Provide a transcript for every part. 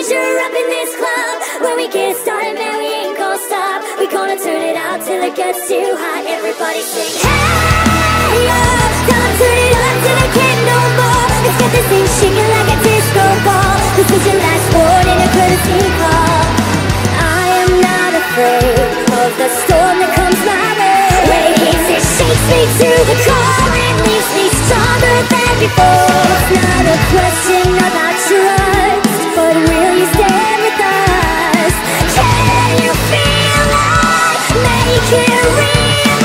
danger up in this club. When we get started, man, we ain't gonna stop. We gonna turn it out till it gets too hot. Everybody sing, hey, yeah. Don't turn it up till I can't no more. Let's get this thing shaking like a disco ball. This is your last warning, a courtesy call. I am not afraid of the storm that comes my way. When it hits, it shakes me to the core. It leaves me stronger than before. It's not a question about trust, but will you stand with us? Can you feel like make it real?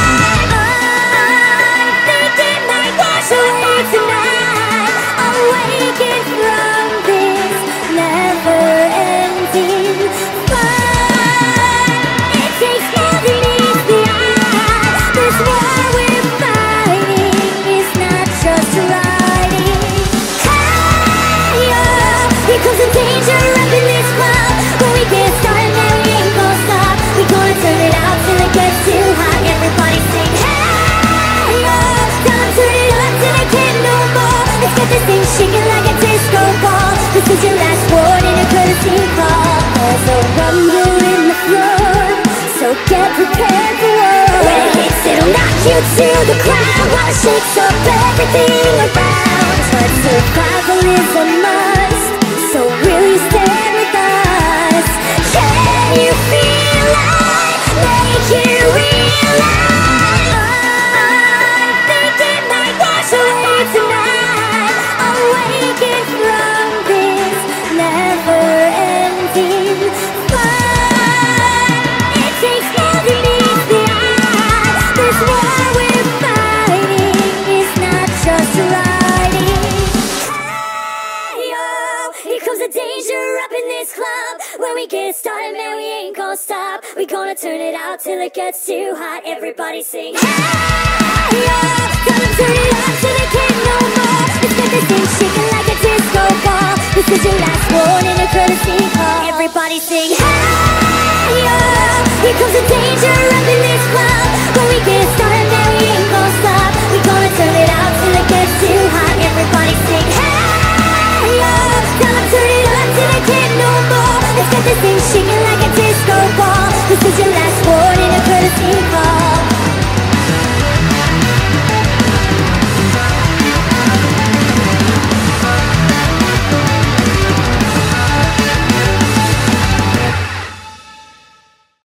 I'm thinking might wash away tonight. Awaken from this never-ending fun. It takes more than meets the eye. This war we're fighting is not just riding. Hey, oh, here comes the danger up in this club. When we get started, man, we ain't gonna stop. We gonna turn it out till it gets too hot. Everybody sing, hey, oh, don't turn it up till I can't no more. Let's get this thing shaking like a disco ball. This is your last warning, a courtesy call. There's a rumble in the floor, so get prepared for war. When it hits, it'll knock you to the ground while it shakes up everything around. But survival is a must, so will you stand with us? Can you feel like make it real? I'm thinking might wash away tonight. Awaken from this never-ending fun. It takes more than meets the eye. This war we're fighting is not just riding. Hey, oh, here comes the danger up in this club. When we get started, man, we ain't gonna stop. We gonna turn it out till it gets too hot. Everybody sing, hey, oh, gonna turn it up till it can't no more. Let's get this thing shaking like a disco ball. This is your last warning, a courtesy call. Everybody sing, hey, oh, here comes the danger up in this club. When we get started,